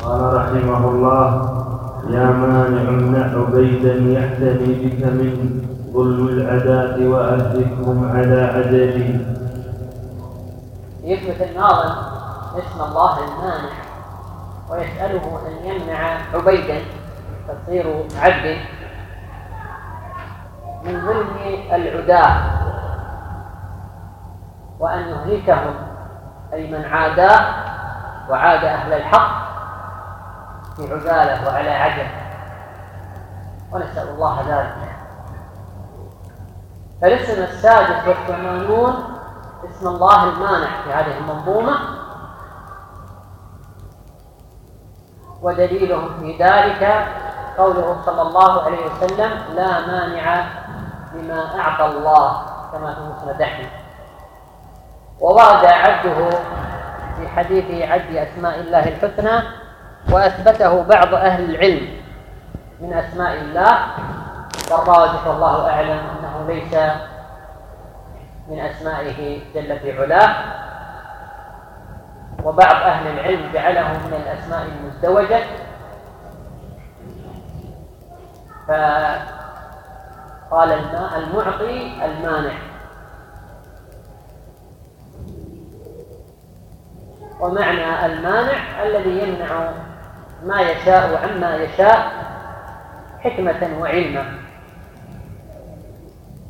قال رحمه الله: يا مانع امنع عبيدا يحتمي بك من ظلم العداة وأهلكهم على عدلي. يثبت الناظم اسم الله المانع ويسأله أن يمنع عبيدا تصير عبد من ظلم العداة وأن يهلكهم، أي من عاداه وعاد أهل الحق في عجالة وعلى عجل، ونسأل الله ذلك. فالاسم السادس والثمانون اسم الله المانع في هذه المنظومة، ودليلهم في ذلك قوله صلى الله عليه وسلم: لا مانع لما أعطى الله، كما في مسند أحمد. وورد عده في حديث عد أسماء الله الحسنى، وأثبته بعض أهل العلم من أسماء الله، والراجح والله أعلم أنه ليس من أسمائه جل في علاه، وبعض أهل العلم جعله من الأسماء المزدوجة، فقال المعطي المانع. ومعنى المانع الذي يمنع ما يشاء عما يشاء حكمة وعلما.